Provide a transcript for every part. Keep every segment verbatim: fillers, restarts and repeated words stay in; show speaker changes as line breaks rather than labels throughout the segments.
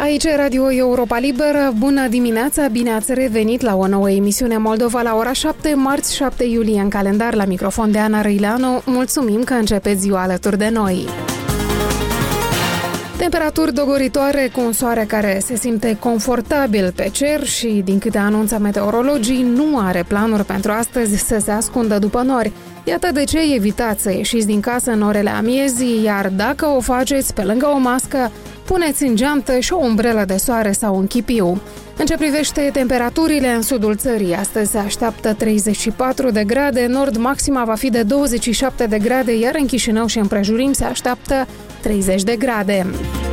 Aici e Radio Europa Liberă. Bună dimineața, bine ați revenit la o nouă emisiune Moldova la ora șapte, marți șapte iulie în calendar, la microfon de Ana Răileanu. Mulțumim că începeți ziua alături de noi. Temperaturi dogoritoare cu un soare care se simte confortabil pe cer și, din câte anunță meteorologii, nu are planuri pentru astăzi să se ascundă după nori. Iată de ce evitați să ieșiți din casă în orele amiezii, iar dacă o faceți, pe lângă o mască, puneți în geantă și o umbrelă de soare sau un chipiu. În ce privește temperaturile în sudul țării, astăzi se așteaptă treizeci și patru de grade, în nord maxima va fi de douăzeci și șapte de grade, iar în Chișinău și împrejurim se așteaptă treizeci de grade.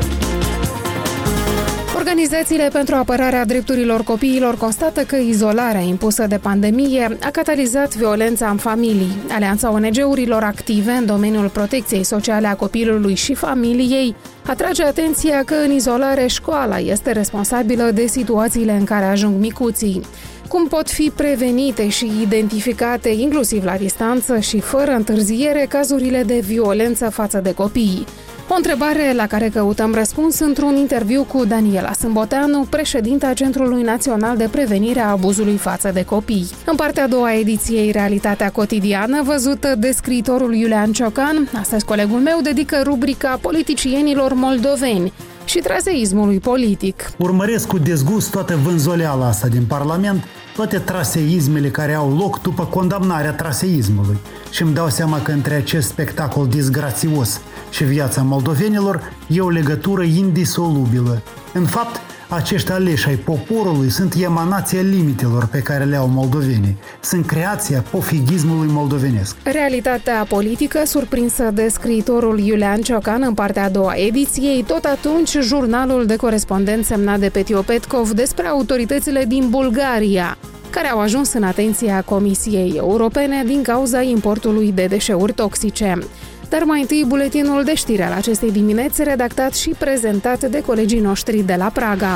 Organizațiile pentru apărarea drepturilor copiilor constată că izolarea impusă de pandemie a catalizat violența în familii. Alianța O N G-urilor active în domeniul protecției sociale a copilului și familiei atrage atenția că în izolare școala este responsabilă de situațiile în care ajung micuții. Cum pot fi prevenite și identificate, inclusiv la distanță și fără întârziere, cazurile de violență față de copii? O întrebare la care căutăm răspuns într-un interviu cu Daniela Sâmboteanu, președinta Centrului Național de Prevenire a Abuzului față de copii. În partea a doua a ediției Realitatea Cotidiană, văzută de scriitorul Iulian Ciocan, astăzi colegul meu dedică rubrica politicienilor moldoveni și traseismului politic.
Urmăresc cu dezgust toată vânzoleala asta din Parlament, toate traseismele care au loc după condamnarea traseismului. Și îmi dau seama că între acest spectacol disgrațios și viața moldovenilor e o legătură indisolubilă. În fapt, acești aleși ai poporului sunt emanația limitelor pe care le au moldovenii. Sunt creația pofigismului moldovenesc.
Realitatea politică, surprinsă de scriitorul Iulian Ciocan în partea a doua ediției, tot atunci jurnalul de corespondent semnat de Petio Petkov despre autoritățile din Bulgaria, care au ajuns în atenția Comisiei Europene din cauza importului de deșeuri toxice. Dar mai întâi buletinul de știri al acestei dimineți, redactat și prezentat de colegii noștri de la Praga.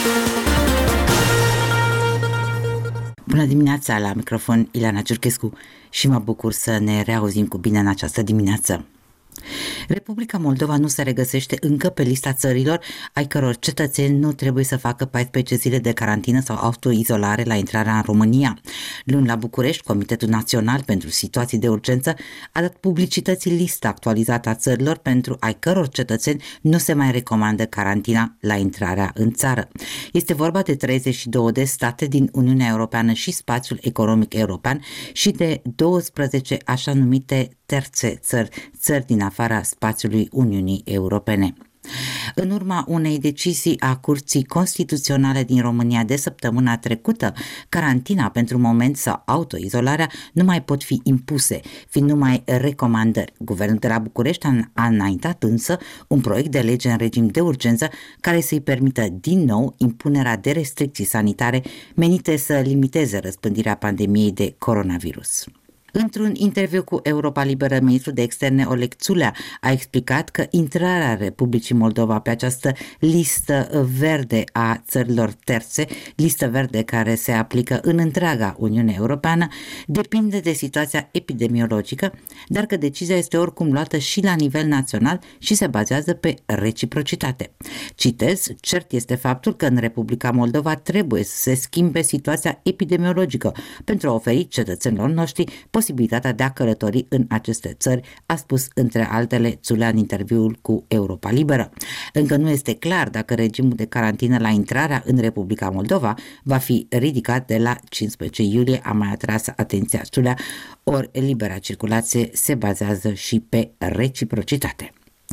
Bună dimineața, la microfon Ileana Ciurchescu și mă bucur să ne reauzim cu bine în această dimineață. Republica Moldova nu se regăsește încă pe lista țărilor ai căror cetățeni nu trebuie să facă paisprezece zile de carantină sau autoizolare la intrarea în România. Luni la București, Comitetul Național pentru Situații de Urgență a dat publicității lista actualizată a țărilor pentru ai căror cetățeni nu se mai recomandă carantina la intrarea în țară. Este vorba de treizeci și două de state din Uniunea Europeană și Spațiul Economic European și de douăsprezece așa numite terțe țări, țări din afara spațiului Uniunii Europene. În urma unei decizii a Curții Constituționale din România de săptămâna trecută, carantina pentru moment sau autoizolarea nu mai pot fi impuse, fiind numai recomandări. Guvernul de la București a înaintat însă un proiect de lege în regim de urgență care să-i permită din nou impunerea de restricții sanitare menite să limiteze răspândirea pandemiei de coronavirus. Într-un interviu cu Europa Liberă, ministrul de externe Oleg Țulea a explicat că intrarea Republicii Moldova pe această listă verde a țărilor terțe, listă verde care se aplică în întreaga Uniune Europeană, depinde de situația epidemiologică, dar că decizia este oricum luată și la nivel național și se bazează pe reciprocitate. Citez, cert este faptul că în Republica Moldova trebuie să se schimbe situația epidemiologică pentru a oferi cetățenilor noștri posibilitatea de a călători în aceste țări, a spus între altele Țulea în interviul cu Europa Liberă. Încă nu este clar dacă regimul de carantină la intrarea în Republica Moldova va fi ridicat de la cincisprezece iulie, a mai atras atenția Țulea, ori libera circulație se bazează și pe reciprocitate.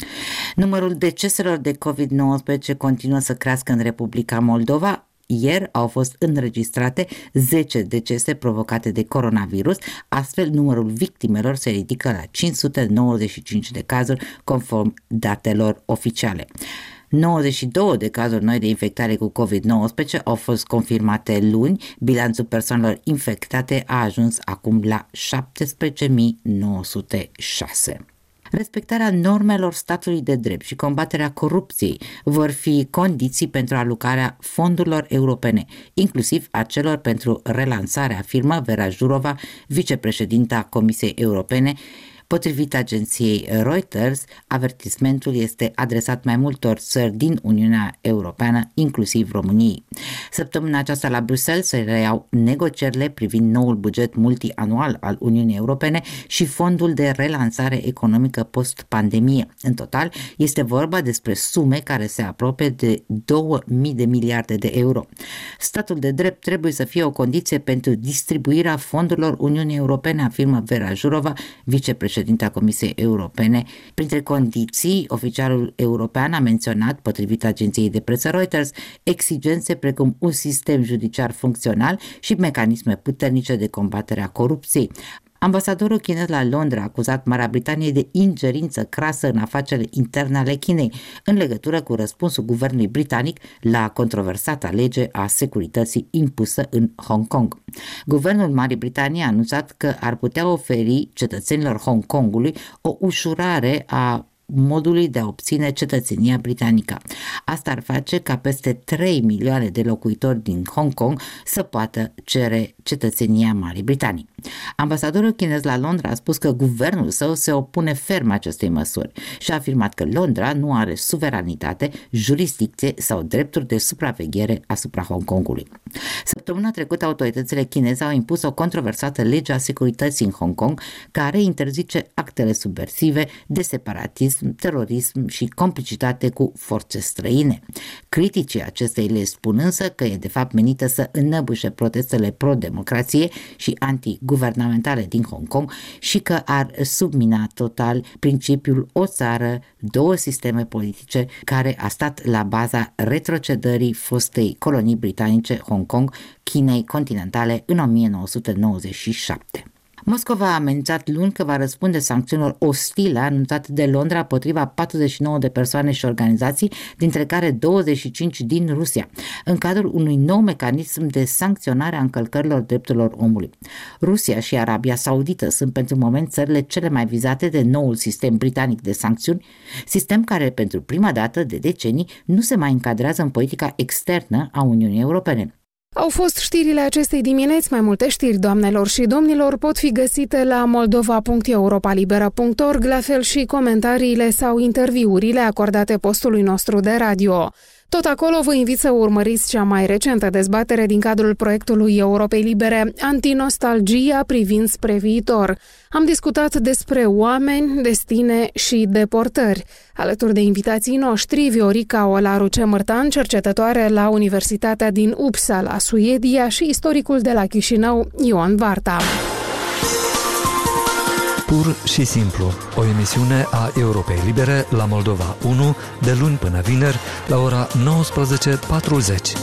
Numărul deceselor de covid nouăsprezece continuă să crească în Republica Moldova. Ieri au fost înregistrate zece decese provocate de coronavirus, astfel numărul victimelor se ridică la cinci sute nouăzeci și cinci de cazuri conform datelor oficiale. nouăzeci și două de cazuri noi de infectare cu covid nouăsprezece au fost confirmate luni, bilanțul persoanelor infectate a ajuns acum la șaptesprezece mii nouă sute șase. Respectarea normelor statului de drept și combaterea corupției vor fi condiții pentru alocarea fondurilor europene, inclusiv a celor pentru relansarea, afirmă Vera Jourova, vicepreședinta Comisiei Europene, Potrivit agenției Reuters, avertismentul este adresat mai multor țări din Uniunea Europeană, inclusiv României. Săptămâna aceasta la Bruxelles se reiau negocierile privind noul buget multianual al Uniunii Europene și fondul de relansare economică post-pandemie. În total, este vorba despre sume care se apropie de două mii de miliarde de euro. Statul de drept trebuie să fie o condiție pentru distribuirea fondurilor Uniunii Europene, afirmă Vera Jourova, vicepreședinta Comisiei Europene. Printre condiții, oficialul european a menționat, potrivit agenției de presă Reuters, exigențe precum un sistem judiciar funcțional și mecanisme puternice de combatere a corupției. Ambasadorul chinez la Londra a acuzat Marea Britanie de ingerință crasă în afacerile interne ale Chinei, în legătură cu răspunsul guvernului britanic la controversata lege a securității impusă în Hong Kong. Guvernul Marii Britanii a anunțat că ar putea oferi cetățenilor Hong Kongului o ușurare a modului de a obține cetățenia britanică. Asta ar face ca peste trei milioane de locuitori din Hong Kong să poată cere cetățenia Marii Britanii. Ambasadorul chinez la Londra a spus că guvernul său se opune ferm acestei măsuri și a afirmat că Londra nu are suveranitate, jurisdicție sau drepturi de supraveghere asupra Hong Kongului. Săptămâna trecută, autoritățile chineze au impus o controversată lege a securității în Hong Kong care interzice actele subversive de separatism, terorism și complicitate cu forțe străine. Criticii acestei legi spun însă că e de fapt menită să înăbușe protestele pro-democrație și anti-guvernamentale din Hong Kong și că ar submina total principiul o țară, două sisteme politice care a stat la baza retrocedării fostei colonii britanice Hong Kong, Chinei continentale în o mie nouă sute nouăzeci și șapte. Moscova a amenințat luni că va răspunde sancțiunilor ostile anunțate de Londra împotriva patruzeci și nouă de persoane și organizații, dintre care douăzeci și cinci din Rusia, în cadrul unui nou mecanism de sancționare a încălcărilor drepturilor omului. Rusia și Arabia Saudită sunt pentru moment țările cele mai vizate de noul sistem britanic de sancțiuni, sistem care pentru prima dată de decenii nu se mai încadrează în politica externă a Uniunii Europene.
Au fost știrile acestei dimineți. Mai multe știri, doamnelor și domnilor, pot fi găsite la moldova punct europalibera punct org, la fel și comentariile sau interviurile acordate postului nostru de radio. Tot acolo vă invit să urmăriți cea mai recentă dezbatere din cadrul proiectului Europei Libere, Antinostalgia privind spre viitor. Am discutat despre oameni, destine și deportări. Alături de invitații noștri, Viorica Olaru Cemărtan, cercetătoare la Universitatea din Uppsala, Suedia, și istoricul de la Chișinău, Ioan Varta.
Pur și simplu, o emisiune a Europei Libere la Moldova unu, de luni până vineri, la ora nouăsprezece patruzeci.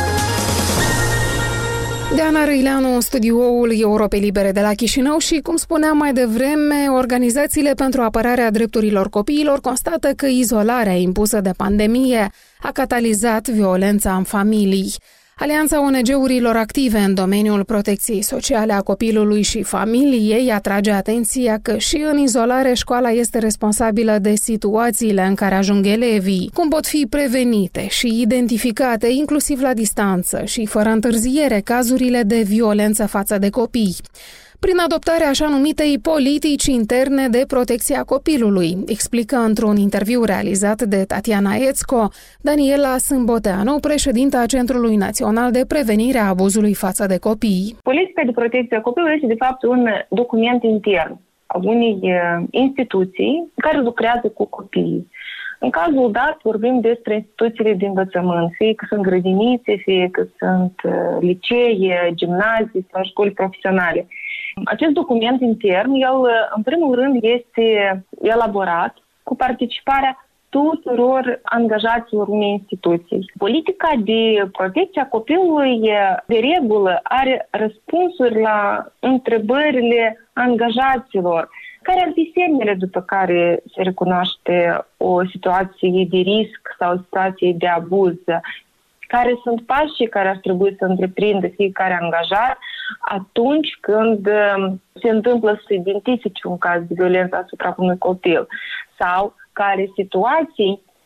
Deana Răileanu în studioul Europei Libere de la Chișinău și, cum spuneam mai devreme, organizațiile pentru apărarea drepturilor copiilor constată că izolarea impusă de pandemie a catalizat violența în familii. Alianța O N G-urilor active în domeniul protecției sociale a copilului și familiei atrage atenția că și în izolare școala este responsabilă de situațiile în care ajung elevii, cum pot fi prevenite și identificate inclusiv la distanță și fără întârziere cazurile de violență față de copii, prin adoptarea așa numitei politici interne de protecție a copilului, explică într-un interviu realizat de Tatiana Ețco Daniela Sâmboteanu, președinta Centrului Național de Prevenire a Abuzului față de copii.
Politica de protecție a copilului este de fapt un document intern a unei instituții care lucrează cu copiii. În cazul dat vorbim despre instituțiile de învățământ, fie că sunt grădinițe, fie că sunt licee, gimnazii sau școli profesionale. Acest document intern, el, în primul rând, este elaborat cu participarea tuturor angajaților unei instituții. Politica de protecție a copilului, de regulă, are răspunsuri la întrebările angajaților. Care ar fi semnele după care se recunoaște o situație de risc sau o situație de abuz? Care sunt pașii care ar trebui să întreprindă fiecare angajat atunci când se întâmplă să identifice un caz de violență asupra unui copil? Sau care situații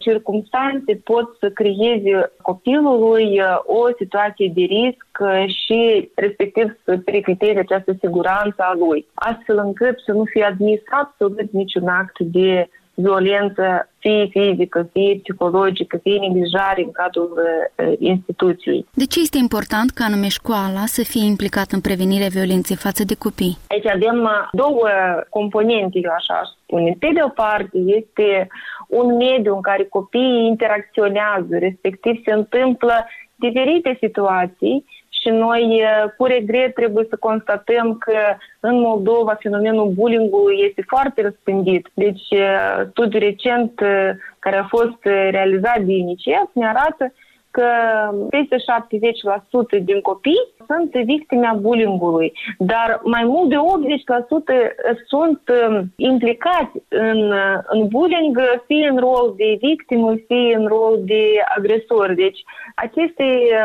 circumstanțe pot să creeze copilului o situație de risc și respectiv să pericliteze această siguranță a lui, astfel încât să nu fie admis absolut niciun act de violență, fie fizică, fie psihologică, fie neglijare în cadrul uh, instituției.
De ce este important ca anume școala să fie implicată în prevenirea violenței față de copii?
Aici avem două componente, eu așa aș spune. Pe de o parte este un mediu în care copiii interacționează, respectiv se întâmplă diferite situații și noi, cu regret, trebuie să constatăm că în Moldova fenomenul bullying-ului este foarte răspândit. Deci, studiul recent care a fost realizat de UNICEF ne arată că peste șaptezeci la sută din copii sunt victime a bullying-ului, dar mai mult de optzeci la sută sunt implicați în, în bullying, fie în rol de victimă, fie în rol de agresor. Deci, aceste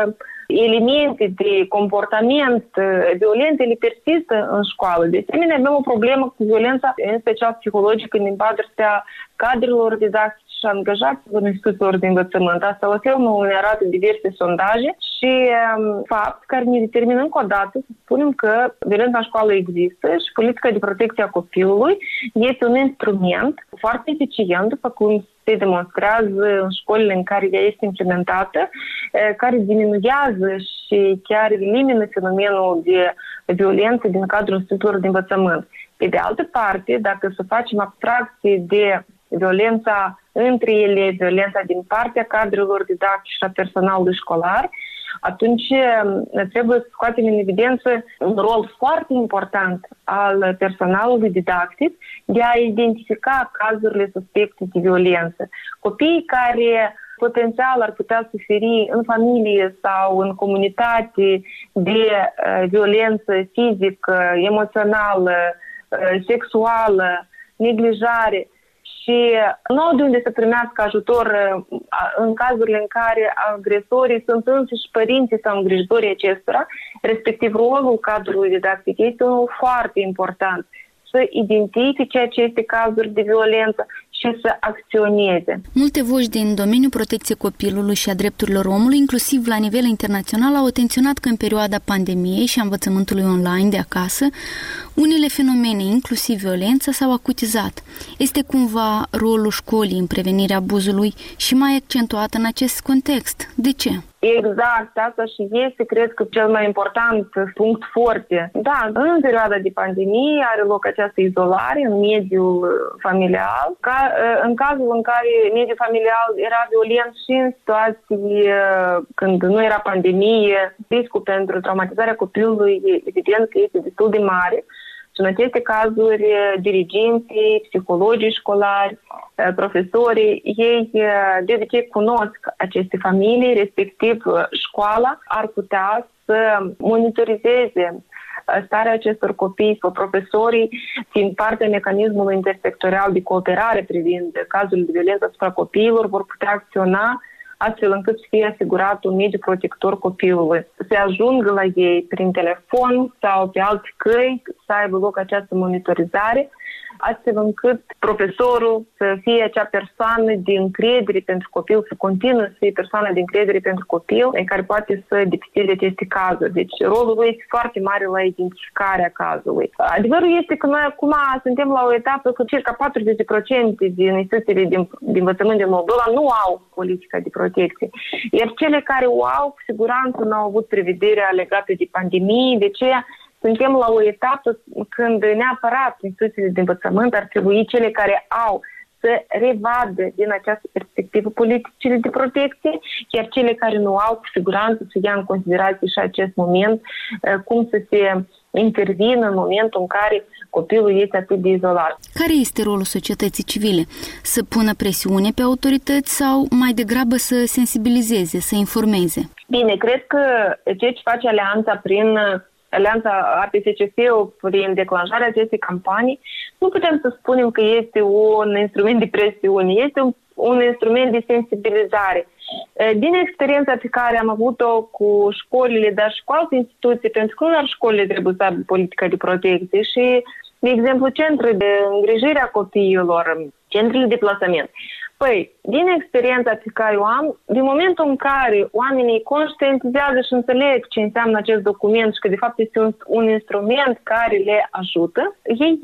elemente de comportament violent, ele persistă în școală. De asemenea, avem o problemă cu violența, în special psihologică, din partea cadrelor didactice și angajaților în instituțiilor de învățământ. Asta la fel ne arată diverse sondaje și um, fapt care ne determină încă o dată să spunem că violența în școală există și politica de protecție a copilului este un instrument foarte eficient, după cum se demonstrează în școlile în care ea este implementată, care diminuează și chiar elimină fenomenul de violență din cadrul instituțiilor de învățământ. Pe de altă parte, dacă să facem abstracție de violența între ele, violența din partea cadrelor didactice și a personalului școlar, atunci trebuie să scoatem în evidență un rol foarte important al personalului didactic de a identifica cazurile suspecte de violență. Copiii care potențial ar putea suferi în familie sau în comunitate de uh, violență fizică, emoțională, uh, sexuală, neglijare, și nu au de unde să primească ajutor în cazurile în care agresorii sunt însuși părinții sau îngrijitorii acestora, respectiv rolul cadrului didactic este unul foarte important, să identifice aceste cazuri de violență și să acționeze.
Multe voci din domeniul protecției copilului și a drepturilor omului, inclusiv la nivel internațional, au atenționat că în perioada pandemiei și a învățământului online de acasă, unele fenomene, inclusiv violența, s-au acutizat. Este cumva rolul școlii în prevenirea abuzului și mai accentuat în acest context. De ce?
Exact, asta și este, cred că, cel mai important punct forte. Da, în perioada de pandemie are loc această izolare în mediul familial. Ca, în cazul în care mediul familial era violent și în situații când nu era pandemie, riscul pentru traumatizarea copilului, evident că este destul de mare. Și în aceste cazuri, diriginții, psihologii școlari, profesorii, ei de obicei cunosc aceste familii, respectiv școala ar putea să monitorizeze starea acestor copii, profesorii, fiind parte mecanismului intersectorial de cooperare privind cazurile de violență asupra copiilor, vor putea acționa astfel încât să fie asigurat un mediu protector copilului. Se ajungă la ei prin telefon sau pe alte căi să aibă loc această monitorizare, astfel încât profesorul să fie acea persoană de încredere pentru copil, să continue să fie persoana de încredere pentru copil, în care poate să depisteze aceste cazuri. Deci rolul lui este foarte mare la identificarea cazului. Adevărul este că noi acum suntem la o etapă că circa patruzeci la sută din instituțiile din, din învățământ din Moldova nu au politica de protecție. Iar cele care o au, cu siguranță nu au avut prevederea legată de pandemie, de aceea suntem la o etapă când neapărat instituțiile de învățământ ar trebui cele care au să revadă din această perspectivă politicile de protecție, iar cele care nu au, cu siguranță, să ia în considerație și acest moment, cum să se intervină în momentul în care copilul este atât de izolat.
Care este rolul societății civile? Să pună presiune pe autorități sau mai degrabă să sensibilizeze, să informeze? Bine,
cred că ceea ce face Alianța prin Alianța A P S C F-ul prin declanșarea acestei campanii, nu putem să spunem că este un instrument de presiune, este un, un instrument de sensibilizare. Din experiența pe care am avut-o cu școlile, dar și cu alte instituții, pentru că nu doar școlile trebuie să aibă politica de protecție și, de exemplu, centrele de îngrijire a copiilor, centrele de plasament. Păi, din experiența pe care o am, din momentul în care oamenii conștientizează și înțeleg ce înseamnă acest document și că de fapt este un, un instrument care le ajută, ei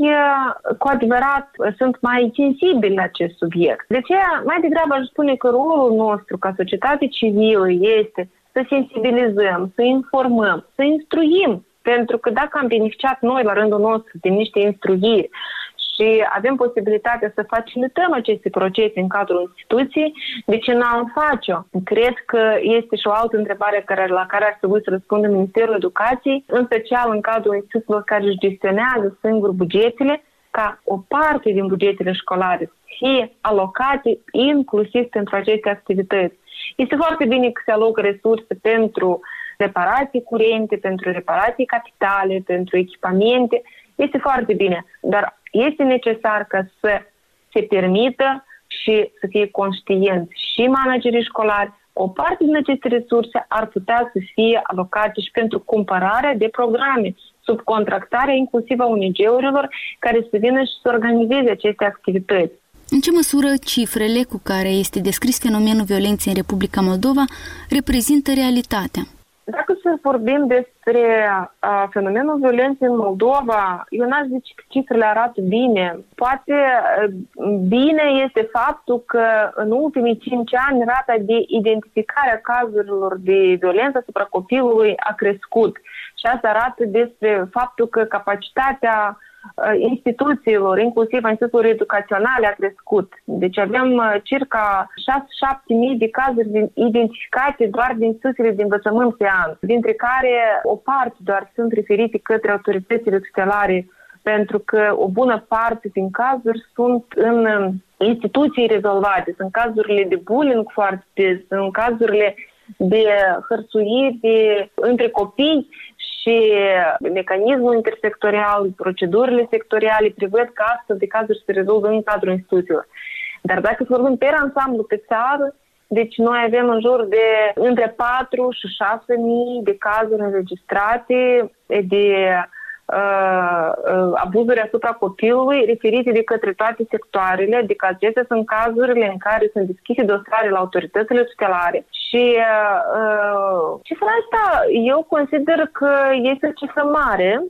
cu adevărat sunt mai sensibili la acest subiect. De aceea, mai degrabă aș spune că rolul nostru ca societate civilă este să sensibilizăm, să informăm, să instruim. Pentru că dacă am beneficiat noi la rândul nostru de niște instruiri și avem posibilitatea să facilităm aceste procese în cadrul instituției, de ce n-am face-o? Cred că este și o altă întrebare care, la care ar trebui să răspundă Ministerul Educației, în special în cadrul instituțiilor care își gestionează singur bugetele, ca o parte din bugetele școlare să fie alocate inclusiv pentru aceste activități. Este foarte bine că se alocă resurse pentru reparații curente, pentru reparații capitale, pentru echipamente. Este foarte bine, dar este necesar ca să se permită și să fie conștienți și managerii școlari. O parte din aceste resurse ar putea să fie alocate și pentru cumpărarea de programe, subcontractarea inclusiv a O N G-urilor care să vină și să organizeze aceste activități.
În ce măsură cifrele cu care este descris fenomenul violenței în Republica Moldova reprezintă realitatea?
Dacă să vorbim despre uh, fenomenul violenței în Moldova, eu n-aș zice că cifrele arată bine. Poate uh, bine este faptul că în ultimii cinci ani rata de identificare a cazurilor de violență asupra copilului a crescut. Și asta arată despre faptul că capacitatea instituțiilor, inclusiv a instituțiilor educaționale, a crescut. Deci avem circa șase-șapte mii de cazuri identificate doar din instituțiile de învățământ pe an, dintre care o parte doar sunt referite către autoritățile tutelare, pentru că o bună parte din cazuri sunt în instituții rezolvate. Sunt cazurile de bullying foarte des, sunt cazurile de hărțuiri între copii și mecanismul intersectorial, procedurile sectoriale prevăd că astfel de cazuri se rezolvă în cadrul instituțiilor. Dar dacă vorbim pe ansamblu pe țară, deci noi avem în jur de între patru și șase mii de cazuri înregistrate de uh, abuzuri asupra copilului referite de către toate sectoarele, adică acestea sunt cazurile în care sunt deschise dosare la autoritățile tutelare. Și uh, cifra asta eu consider că este o cifră mare,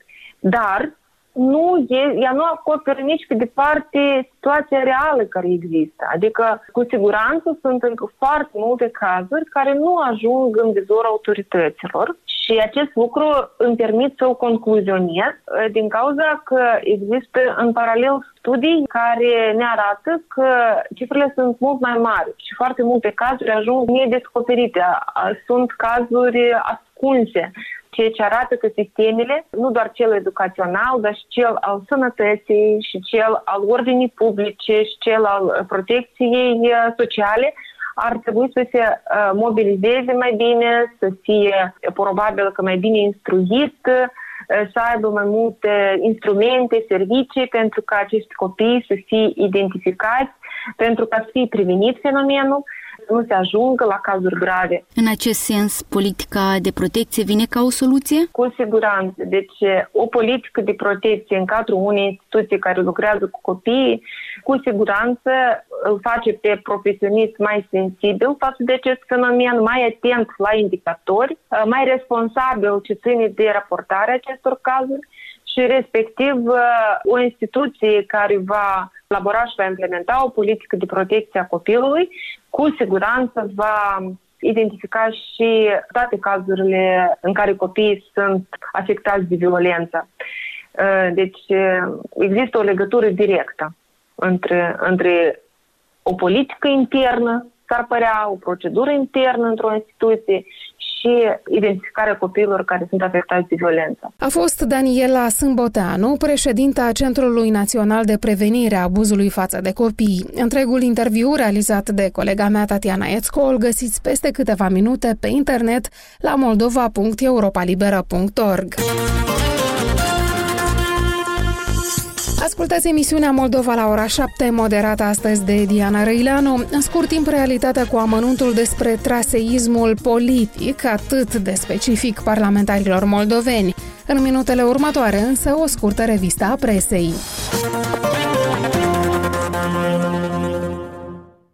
dar nu e, ea nu acoperă nici pe departe situația reală care există. Adică, cu siguranță, sunt încă foarte multe cazuri care nu ajung în vizorul autorităților și acest lucru îmi permit să o concluzionez din cauza că există în paralel studii care ne arată că cifrele sunt mult mai mari și foarte multe cazuri ajung nedescoperite. Sunt cazuri ascunse, ceea ce arată că sistemele, nu doar cel educațional, dar și cel al sănătății, și cel al ordinii publice, și cel al protecției sociale, ar trebui să se uh, mobilizeze mai bine, să fie probabil că mai bine instruit, uh, să aibă mai multe instrumente, servicii pentru ca acești copii să fie identificați, pentru ca să fie prevenit fenomenul, să nu se ajungă la cazuri grave.
În acest sens, politica de protecție vine ca o soluție?
Cu siguranță. Deci, o politică de protecție în cadrul unei instituții care lucrează cu copiii, cu siguranță îl face pe profesionist mai sensibil față de acest fenomen, mai atent la indicatori, mai responsabil ce ține de raportarea acestor cazuri și respectiv o instituție care va elabora și va implementa o politică de protecție a copilului, cu siguranță va identifica și toate cazurile în care copiii sunt afectați de violență. Deci există o legătură directă între, între o politică internă, s-ar părea o procedură internă într-o instituție și identificarea copiilor care sunt afectați de violență.
A fost Daniela Sâmboteanu, președinta Centrului Național de Prevenire a Abuzului față de copii. Întregul interviu realizat de colega mea Tatiana Ețco îl găsiți peste câteva minute pe internet la moldova punct europalibera punct org. Ascultați emisiunea Moldova la ora șapte, moderată astăzi de Diana Răileanu. În scurt timp, realitatea cu amănuntul despre traseismul politic, atât de specific parlamentarilor moldoveni. În minutele următoare, însă, o scurtă revistă a presei.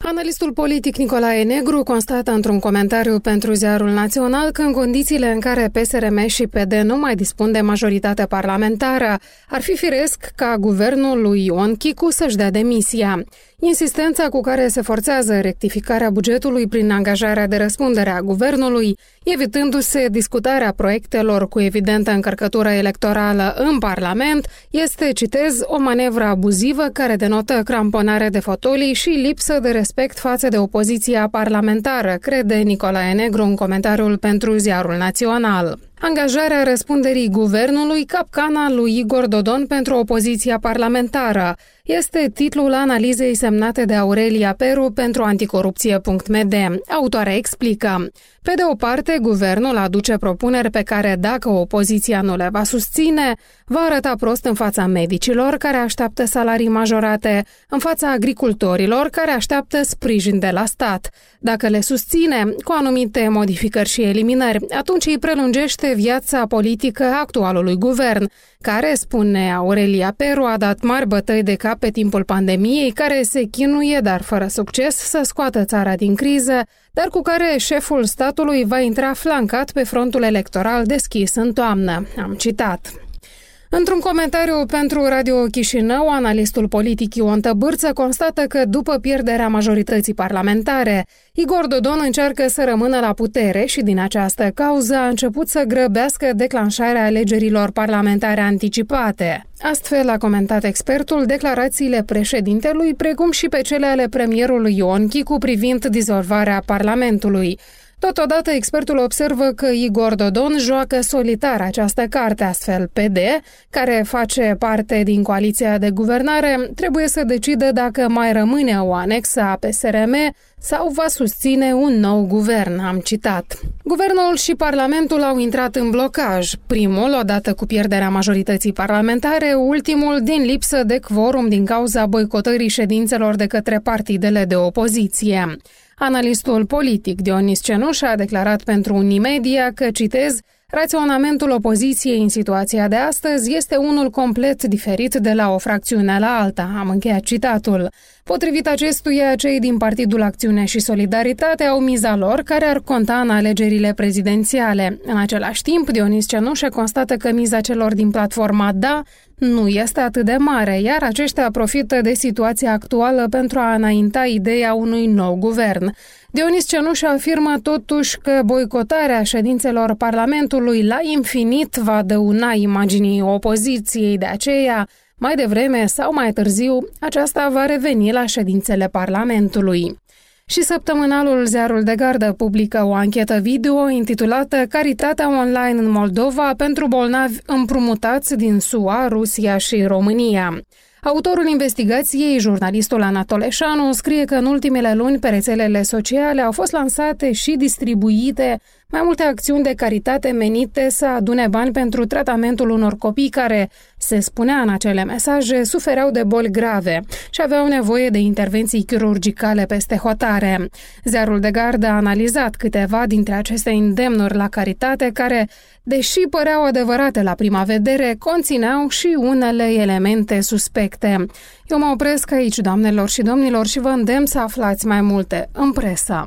Analistul politic Nicolae Negru constată într-un comentariu pentru Ziarul Național că în condițiile în care P S R M și P D nu mai dispun de majoritate parlamentară, ar fi firesc ca guvernul lui Ion Chicu să-și dea demisia. Insistența cu care se forțează rectificarea bugetului prin angajarea de răspundere a guvernului, evitându-se discutarea proiectelor cu evidentă încărcătură electorală în Parlament, este, citez, o manevră abuzivă care denotă cramponare de fotolii și lipsă de respect față de opoziția parlamentară, crede Nicolae Negru în comentariul pentru Ziarul Național. Angajarea răspunderii guvernului, capcana lui Igor Dodon pentru opoziția parlamentară, este titlul analizei semnate de Aurelia Peru pentru anticorupție punct m d. Autoarea explică: pe de o parte, guvernul aduce propuneri pe care, dacă opoziția nu le va susține, va arăta prost în fața medicilor care așteaptă salarii majorate, în fața agricultorilor care așteaptă sprijin de la stat. Dacă le susține, cu anumite modificări și eliminări, atunci îi prelungește viața politică actualului guvern, care, spune Aurelia Peru, a dat mari bătăi de cap pe timpul pandemiei, care se chinuie, dar fără succes, să scoată țara din criză, dar cu care șeful statului va intra flancat pe frontul electoral deschis în toamnă. Am citat. Într-un comentariu pentru Radio Chișinău, analistul politic Ion Tăbârță constată că după pierderea majorității parlamentare, Igor Dodon încearcă să rămână la putere și din această cauză a început să grăbească declanșarea alegerilor parlamentare anticipate. Astfel a comentat expertul declarațiile președintelui, precum și pe cele ale premierului Ion Chicu privind dizolvarea Parlamentului. Totodată, expertul observă că Igor Dodon joacă solitar această carte, astfel P D, care face parte din coaliția de guvernare, trebuie să decide dacă mai rămâne o anexă a P S R M sau va susține un nou guvern, am citat. Guvernul și Parlamentul au intrat în blocaj, primul odată cu pierderea majorității parlamentare, ultimul din lipsă de quorum din cauza boicotării ședințelor de către partidele de opoziție. Analistul politic Dionis Cenuș a declarat pentru Unimedia că, citez, raționamentul opoziției în situația de astăzi este unul complet diferit de la o fracțiune la alta. Am încheiat citatul. Potrivit acestuia, cei din Partidul Acțiune și Solidaritate au miza lor, care ar conta în alegerile prezidențiale. În același timp, Dionis Cenuș constată că miza celor din platforma Da nu este atât de mare, iar aceștia profită de situația actuală pentru a înainta ideea unui nou guvern. Dionis Cenuș afirmă totuși că boicotarea ședințelor Parlamentului la infinit va dăuna imaginii opoziției, de aceea, mai devreme sau mai târziu, aceasta va reveni la ședințele Parlamentului. Și săptămânalul Ziarul de Gardă publică o anchetă video intitulată Caritatea online în Moldova pentru bolnavi împrumutați din S U A, Rusia și România. Autorul investigației, jurnalistul Anatoleșanu, scrie că în ultimele luni pe rețelele sociale au fost lansate și distribuite mai multe acțiuni de caritate menite să adune bani pentru tratamentul unor copii care, se spunea în acele mesaje, sufereau de boli grave și aveau nevoie de intervenții chirurgicale peste hotare. Ziarul de Gardă a analizat câteva dintre aceste îndemnuri la caritate care, deși păreau adevărate la prima vedere, conțineau și unele elemente suspecte. Eu mă opresc aici, doamnelor și domnilor, și vă îndemn să aflați mai multe în presă.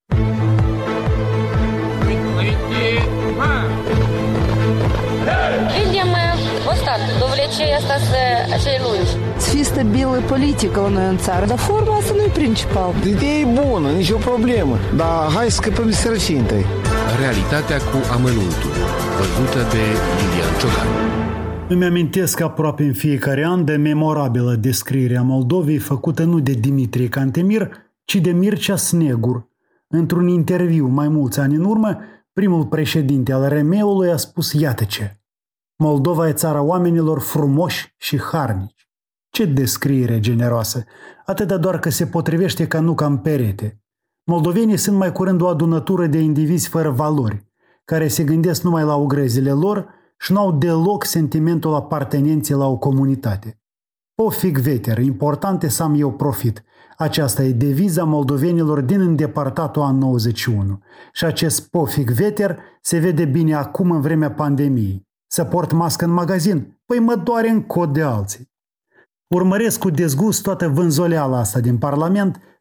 Видим вот так, довлечение остаться acei lungi.
Să fie stabilă politică la noi în țară, dar forma asta nu e principal.
Ideea e bună, nicio problemă, dar hai să scăpăm de sărăcie întâi.
Realitatea cu amănuntul, văzută de Lilian Ciocan.
Îmi amintesc aproape în fiecare an de memorabilă descriere a Moldovei făcută nu de Dimitrie Cantemir, ci de Mircea Snegur. Într-un interviu mai mulți ani în urmă, primul președinte al R M ului a spus iată ce: Moldova e țara oamenilor frumoși și harnici. Ce descriere generoasă, atâta doar că se potrivește ca nuca în perete. Moldovenii sunt mai curând o adunătură de indivizi fără valori, care se gândesc numai la ogrezile lor și nu au deloc sentimentul apartenenței la o comunitate. Pofig veter, important e să am eu profit. Aceasta e deviza moldovenilor din îndepărtatul an nouăzeci și unu. Și acest pofig veter se vede bine acum în vremea pandemiei. Să port mască în magazin? Păi mă doare în cod de alții. Urmăresc cu dezgust toată vânzoleala asta din Parlament,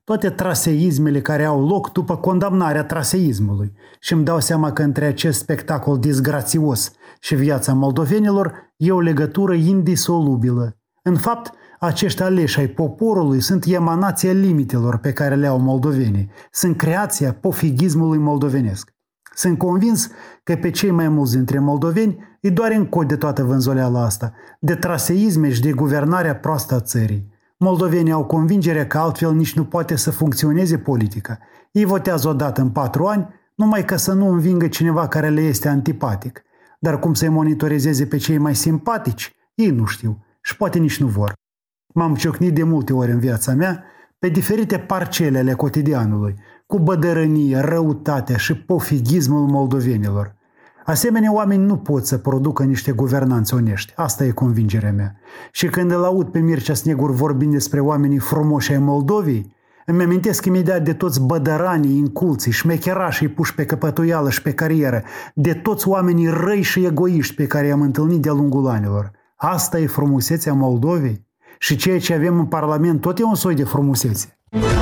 toate traseismele care au loc după condamnarea traseismului și îmi dau seama că între acest spectacol disgrațios și viața moldovenilor e o legătură indisolubilă. În fapt, acești aleși ai poporului sunt emanația limitelor pe care le au moldovenii, sunt creația pofigismului moldovenesc. Sunt convins că pe cei mai mulți dintre moldoveni îi doare în cod de toată vânzoleala asta, de traseisme și de guvernarea proastă a țării. Moldovenii au convingerea că altfel nici nu poate să funcționeze politica. Ei votează odată în patru ani, numai ca să nu învingă cineva care le este antipatic. Dar cum să-i monitorizeze pe cei mai simpatici, ei nu știu și poate nici nu vor. M-am ciocnit de multe ori în viața mea pe diferite parcele ale cotidianului, cu bădărănie, răutatea și pofigismul moldovenilor. Asemenea, oameni nu pot să producă niște guvernanți onești. Asta e convingerea mea. Și când îl aud pe Mircea Snegur vorbind despre oamenii frumoși ai Moldovei, îmi amintesc imediat de toți bădăranii, inculții, șmecherașii puși pe căpătuială și pe carieră, de toți oamenii răi și egoiști pe care i-am întâlnit de-a lungul anilor. Asta e frumusețea Moldovei? Și ceea ce avem în Parlament tot e un soi de frumusețe.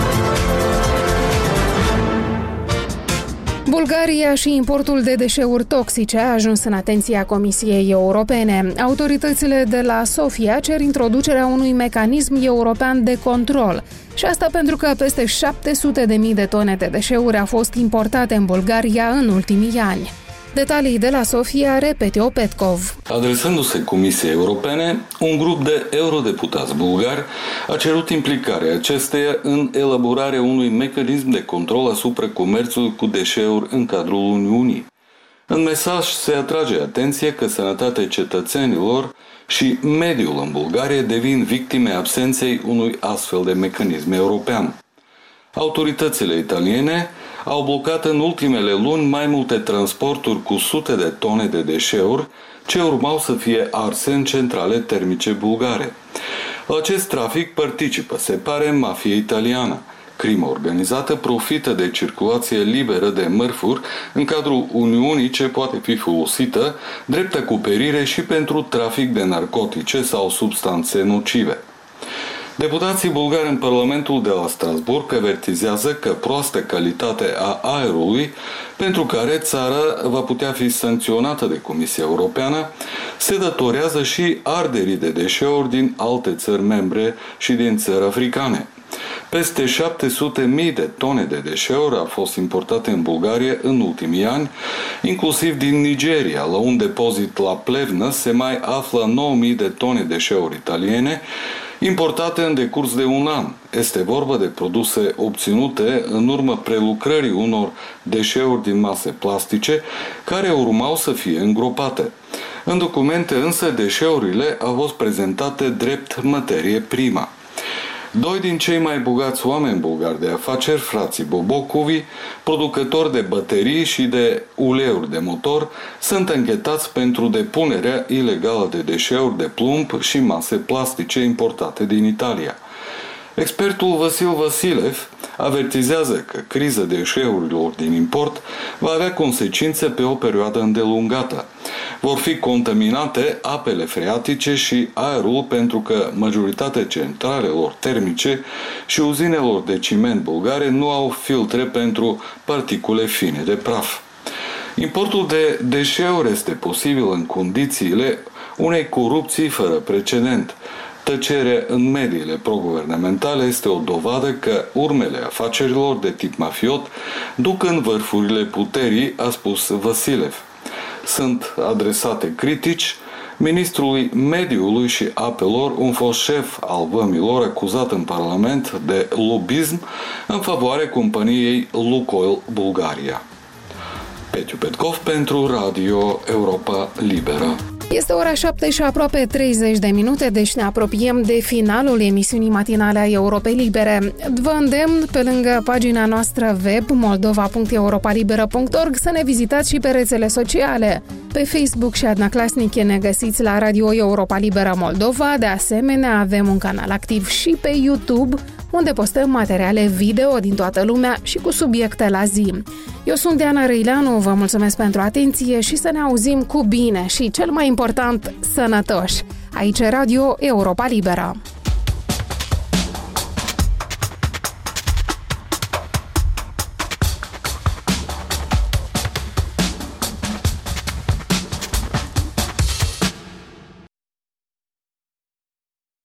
Bulgaria și importul de deșeuri toxice a ajuns în atenția Comisiei Europene. Autoritățile de la Sofia cer introducerea unui mecanism european de control. Și asta pentru că peste șapte sute de mii de tone de deșeuri au fost importate în Bulgaria în ultimii ani. Detalii de la Sofia, Repetio Petkov.
Adresându-se Comisiei Europene, un grup de eurodeputați bulgari a cerut implicarea acesteia în elaborarea unui mecanism de control asupra comerțului cu deșeuri în cadrul Uniunii. În mesaj se atrage atenția că sănătatea cetățenilor și mediul în Bulgaria devin victime absenței unui astfel de mecanism european. Autoritățile italiene au blocat în ultimele luni mai multe transporturi cu sute de tone de deșeuri ce urmau să fie arse în centrale termice bulgare. La acest trafic participă, se pare, mafia italiană. Crimă organizată profită de circulație liberă de mărfuri în cadrul Uniunii ce poate fi folosită drept acoperire și pentru trafic de narcotice sau substanțe nocive. Deputații bulgari în Parlamentul de la Strasbourg avertizează că proastă calitate a aerului, pentru care țara va putea fi sancționată de Comisia Europeană, se datorează și arderii de deșeuri din alte țări membre și din țări africane. Peste șapte sute de mii de tone de deșeuri au fost importate în Bulgaria în ultimii ani, inclusiv din Nigeria. La un depozit la Plevnă se mai află nouă mii de tone de deșeuri italiene, importate în decurs de un an. Este vorba de produse obținute în urma prelucrării unor deșeuri din mase plastice care urmau să fie îngropate. În documente însă deșeurile au fost prezentate drept materie primă. Doi din cei mai bogați oameni bulgari de afaceri, frații Bobocovi, producători de baterii și de uleiuri de motor, sunt închetați pentru depunerea ilegală de deșeuri de plumb și mase plastice importate din Italia. Expertul Vasil Vasilev avertizează că criza deșeurilor din import va avea consecințe pe o perioadă îndelungată. Vor fi contaminate apele freatice și aerul pentru că majoritatea centralelor termice și uzinelor de ciment bulgare nu au filtre pentru particule fine de praf. Importul de deșeuri este posibil în condițiile unei corupții fără precedent. Tăcerea în mediile proguvernamentale este o dovadă că urmele afacerilor de tip mafiot duc în vârfurile puterii, a spus Vasilev. Sunt adresate critici ministrului mediului și apelor, un fost șef al vămilor acuzat în Parlament de lobism în favoarea companiei Lukoil Bulgaria. Petiu Petkov pentru Radio Europa Liberă.
Este ora șapte și aproape treizeci de minute, deci ne apropiem de finalul emisiunii matinale a Europei Libere. Vă îndemn, pe lângă pagina noastră web moldova punct europa liberă punct org, să ne vizitați și pe rețele sociale. Pe Facebook și Adna Clasnic ne găsiți la Radio Europa Liberă Moldova. De asemenea, avem un canal activ și pe YouTube, unde postăm materiale video din toată lumea și cu subiecte la zi. Eu sunt Diana Răileanu, vă mulțumesc pentru atenție și să ne auzim cu bine și, cel mai important, sănătoși. Aici Radio Europa Liberă.